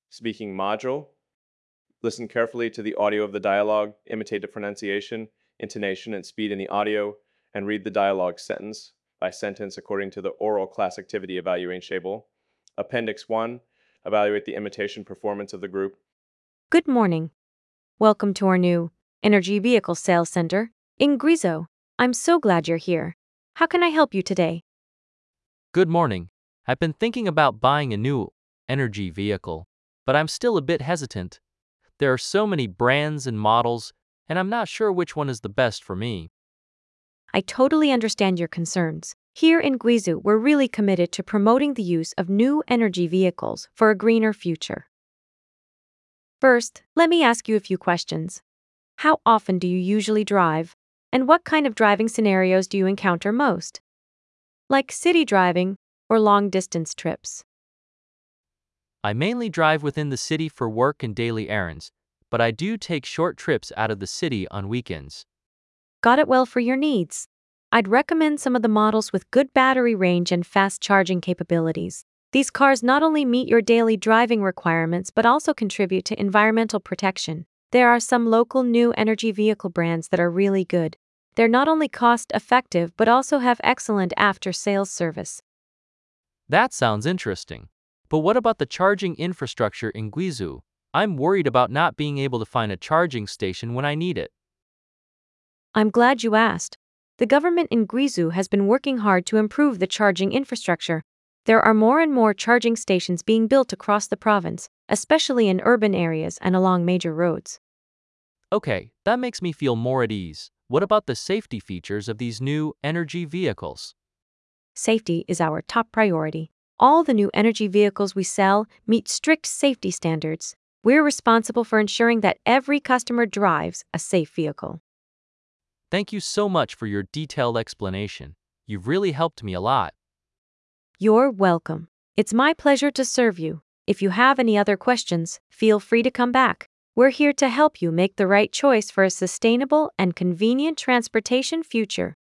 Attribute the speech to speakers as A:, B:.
A: speaking module. Listen carefully to the audio of the dialogue, imitate the pronunciation, intonation, and speed in the audio, and read the dialogue sentence by sentence according to the oral class activity evaluation table. Appendix 1, evaluate the imitation performance of the group.
B: Good morning. Welcome to our new Energy Vehicle Sales Center in Grizo. I'm so glad you're here. How can I help you today?
C: Good morning. I've been thinking about buying a new energy vehicle, but I'm still a bit hesitant. There are so many brands and models, and I'm not sure which one is the best for me.
B: I totally understand your concerns. Here in Guizhou, we're really committed to promoting the use of new energy vehicles for a greener future. First, let me ask you a few questions. How often do you usually drive? And what kind of driving scenarios do you encounter most? Like city driving or long-distance trips?
C: I mainly drive within the city for work and daily errands, but I do take short trips out of the city on weekends.
B: Got it well for your needs. I'd recommend some of the models with good battery range and fast charging capabilities. These cars not only meet your daily driving requirements but also contribute to environmental protection. There are some local new energy vehicle brands that are really good. They're not only cost-effective but also have excellent after-sales service.
C: That sounds interesting. But what about the charging infrastructure in Guizhou? I'm worried about not being able to find a charging station when I need it.
B: I'm glad you asked. The government in Guizhou has been working hard to improve the charging infrastructure. There are more and more charging stations being built across the province, especially in urban areas and along major roads.
C: Okay, that makes me feel more at ease. What about the safety features of these new energy vehicles?
B: Safety is our top priority. All the new energy vehicles we sell meet strict safety standards. We're responsible for ensuring that every customer drives a safe vehicle.
C: Thank you so much for your detailed explanation. You've really helped me a lot.
B: You're welcome. It's my pleasure to serve you. If you have any other questions, feel free to come back. We're here to help you make the right choice for a sustainable and convenient transportation future.